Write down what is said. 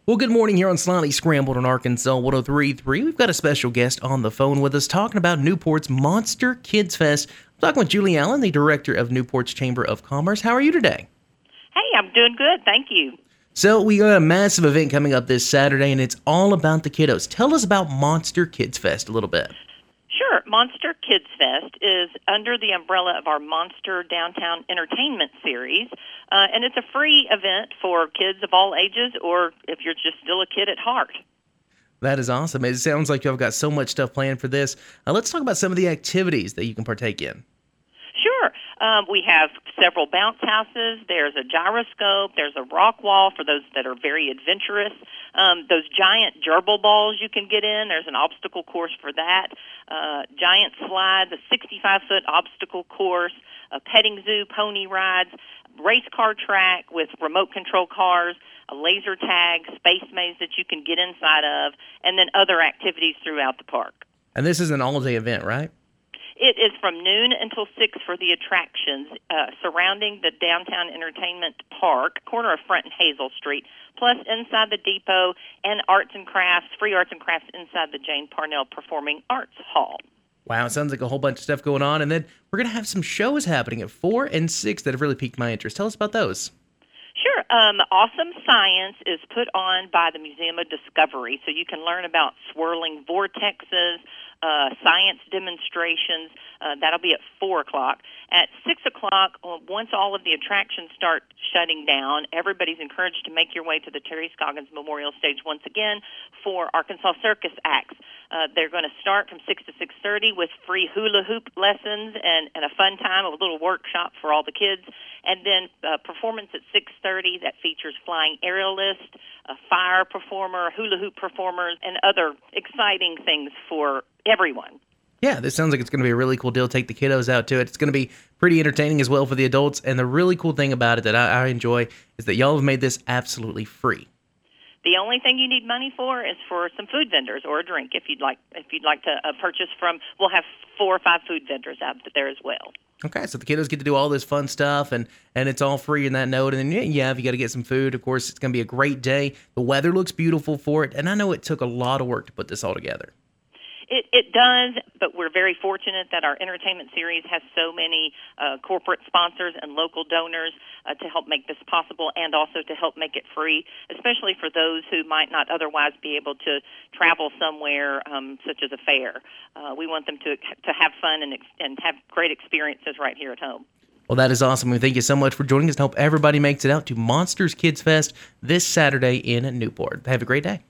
Well, good morning here on Slightly Scrambled on Arkansas 103.3. We've got a special guest on the phone with us talking about Newport's Monster Kids Fest. I'm talking with Julie Allen, the director of Newport's Chamber of Commerce. How are you today? Hey, I'm doing good. Thank you. So we got a massive event coming up this Saturday, and it's all about the kiddos. Tell us about Monster Kids Fest a little bit. Sure. Monster Kids Fest is under the umbrella of our Monster Downtown Entertainment Series, and it's a free event for kids of all ages or if you're just still a kid at heart. That is awesome. It sounds like you've got so much stuff planned for this. Let's talk about some of the activities that you can partake in. Sure. We have several bounce houses. There's a gyroscope. There's a rock wall for those that are very adventurous. Those giant gerbil balls you can get in. There's an obstacle course for that. Giant slides, a 65-foot obstacle course, a petting zoo, pony rides, race car track with remote control cars, a laser tag, space maze that you can get inside of, and then other activities throughout the park. And this is an all-day event, right? It is from noon until 6 for the attractions surrounding the Downtown Entertainment Park, corner of Front and Hazel Street, plus inside the depot and arts and crafts, free arts and crafts inside the Jane Parnell Performing Arts Hall. Wow, it sounds like a whole bunch of stuff going on. And then we're going to have some shows happening at 4 and 6 that have really piqued my interest. Tell us about those. Sure. Awesome Science is put on by the Museum of Discovery, so you can learn about swirling vortexes, science demonstrations. That'll be at 4 o'clock. At 6 o'clock, once all of the attractions start shutting down, everybody's encouraged to make your way to the Terry Scoggins Memorial Stage once again for Arkansas Circus Acts. They're going to start from 6 to 6:30 with free hula hoop lessons and a fun time, a little workshop for all the kids. And then performance at 6:30 that features flying aerialist, a fire performer, hula hoop performers, and other exciting things for everyone. Yeah, this sounds like it's going to be a really cool deal. Take the kiddos out to it. It's going to be pretty entertaining as well for the adults. And the really cool thing about it that I enjoy is that y'all have made this absolutely free. The only thing you need money for is for some food vendors or a drink if you'd like to purchase from. We'll have 4 or 5 food vendors out there as well. Okay, so the kiddos get to do all this fun stuff, and it's all free in that note. And then, yeah, if you got to get some food, of course, it's going to be a great day. The weather looks beautiful for it, and I know it took a lot of work to put this all together. It does, but we're very fortunate that our entertainment series has so many corporate sponsors and local donors to help make this possible and also to help make it free, especially for those who might not otherwise be able to travel somewhere such as a fair. We want them to have fun and have great experiences right here at home. Well, that is awesome. We thank you so much for joining us and hope everybody makes it out to Monsters Kids Fest this Saturday in Newport. Have a great day.